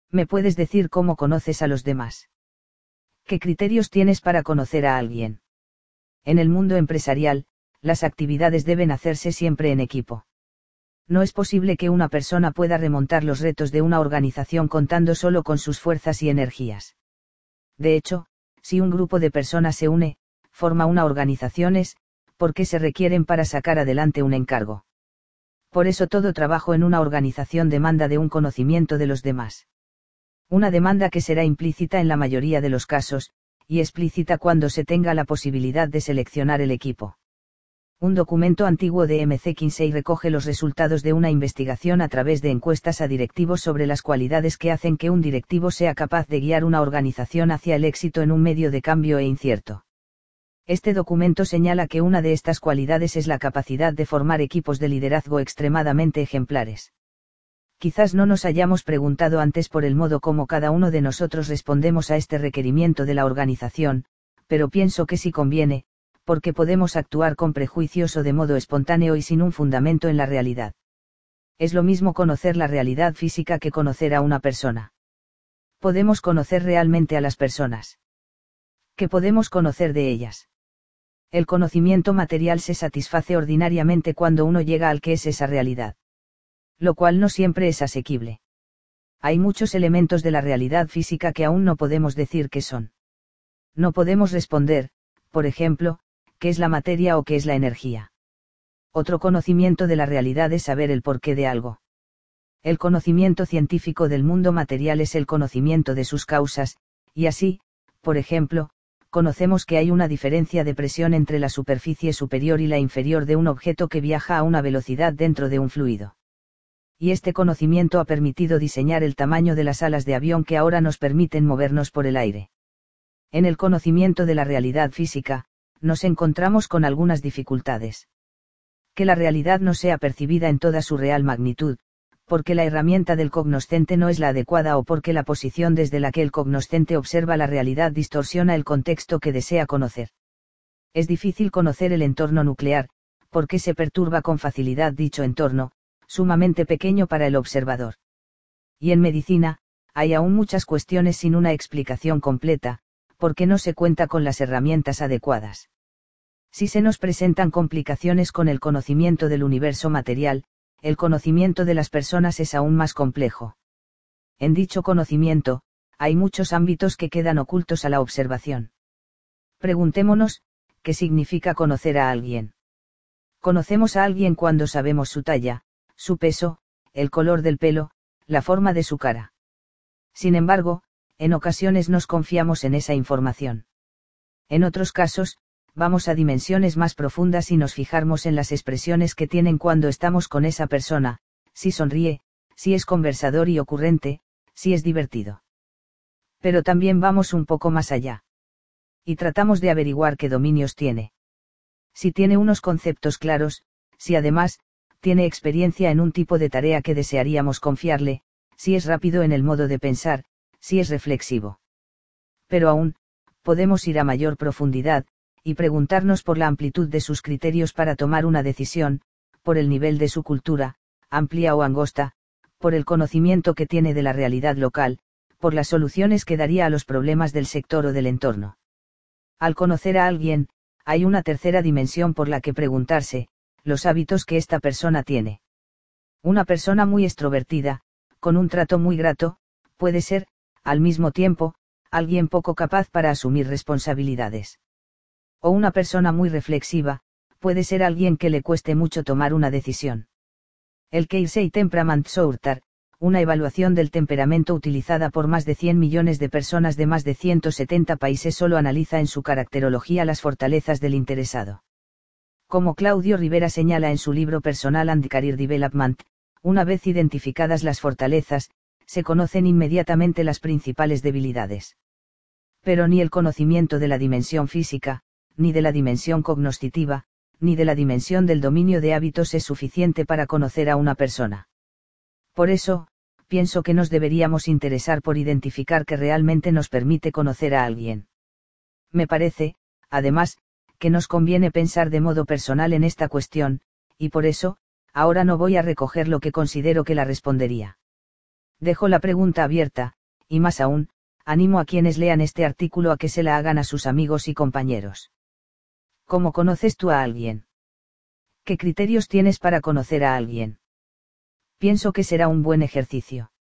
¿Me puedes decir cómo conoces a los demás? ¿Qué criterios tienes para conocer a alguien? En el mundo empresarial, las actividades deben hacerse siempre en equipo. No es posible que una persona pueda remontar los retos de una organización contando solo con sus fuerzas y energías. De hecho, si un grupo de personas se une, forma una organización es, porque se requieren para sacar adelante un encargo. Por eso todo trabajo en una organización demanda de un conocimiento de los demás. Una demanda que será implícita en la mayoría de los casos, y explícita cuando se tenga la posibilidad de seleccionar el equipo. Un documento antiguo de McKinsey recoge los resultados de una investigación a través de encuestas a directivos sobre las cualidades que hacen que un directivo sea capaz de guiar una organización hacia el éxito en un medio de cambio e incierto. Este documento señala que una de estas cualidades es la capacidad de formar equipos de liderazgo extremadamente ejemplares. Quizás no nos hayamos preguntado antes por el modo como cada uno de nosotros respondemos a este requerimiento de la organización, pero pienso que sí conviene, porque podemos actuar con prejuicios o de modo espontáneo y sin un fundamento en la realidad. Es lo mismo conocer la realidad física que conocer a una persona. Podemos conocer realmente a las personas. ¿Qué podemos conocer de ellas? El conocimiento material se satisface ordinariamente cuando uno llega al que es esa realidad. Lo cual no siempre es asequible. Hay muchos elementos de la realidad física que aún no podemos decir qué son. No podemos responder, por ejemplo, qué es la materia o qué es la energía. Otro conocimiento de la realidad es saber el porqué de algo. El conocimiento científico del mundo material es el conocimiento de sus causas, y así, por ejemplo, conocemos que hay una diferencia de presión entre la superficie superior y la inferior de un objeto que viaja a una velocidad dentro de un fluido. Y este conocimiento ha permitido diseñar el tamaño de las alas de avión que ahora nos permiten movernos por el aire. En el conocimiento de la realidad física, nos encontramos con algunas dificultades. Que la realidad no sea percibida en toda su real magnitud, porque la herramienta del cognoscente no es la adecuada o porque la posición desde la que el cognoscente observa la realidad distorsiona el contexto que desea conocer. Es difícil conocer el entorno nuclear, porque se perturba con facilidad dicho entorno, sumamente pequeño para el observador. Y en medicina, hay aún muchas cuestiones sin una explicación completa, porque no se cuenta con las herramientas adecuadas. Si se nos presentan complicaciones con el conocimiento del universo material, el conocimiento de las personas es aún más complejo. En dicho conocimiento, hay muchos ámbitos que quedan ocultos a la observación. Preguntémonos, ¿qué significa conocer a alguien? Conocemos a alguien cuando sabemos su talla, su peso, el color del pelo, la forma de su cara. Sin embargo, en ocasiones nos confiamos en esa información. En otros casos, vamos a dimensiones más profundas y nos fijamos en las expresiones que tienen cuando estamos con esa persona, si sonríe, si es conversador y ocurrente, si es divertido. Pero también vamos un poco más allá. Y tratamos de averiguar qué dominios tiene. Si tiene unos conceptos claros, si además, tiene experiencia en un tipo de tarea que desearíamos confiarle, si es rápido en el modo de pensar, si es reflexivo. Pero aún, podemos ir a mayor profundidad, y preguntarnos por la amplitud de sus criterios para tomar una decisión, por el nivel de su cultura, amplia o angosta, por el conocimiento que tiene de la realidad local, por las soluciones que daría a los problemas del sector o del entorno. Al conocer a alguien, hay una tercera dimensión por la que preguntarse, los hábitos que esta persona tiene. Una persona muy extrovertida, con un trato muy grato, puede ser, al mismo tiempo, alguien poco capaz para asumir responsabilidades. O una persona muy reflexiva, puede ser alguien que le cueste mucho tomar una decisión. El Keisei Temperament Sorter, una evaluación del temperamento utilizada por más de 100 millones de personas de más de 170 países, solo analiza en su caracterología las fortalezas del interesado. Como Claudio Rivera señala en su libro Personal and Career Development, una vez identificadas las fortalezas, se conocen inmediatamente las principales debilidades. Pero ni el conocimiento de la dimensión física, ni de la dimensión cognoscitiva, ni de la dimensión del dominio de hábitos es suficiente para conocer a una persona. Por eso, pienso que nos deberíamos interesar por identificar qué realmente nos permite conocer a alguien. Me parece, además, que nos conviene pensar de modo personal en esta cuestión, y por eso, ahora no voy a recoger lo que considero que la respondería. Dejo la pregunta abierta, y más aún, animo a quienes lean este artículo a que se la hagan a sus amigos y compañeros. ¿Cómo conoces tú a alguien? ¿Qué criterios tienes para conocer a alguien? Pienso que será un buen ejercicio.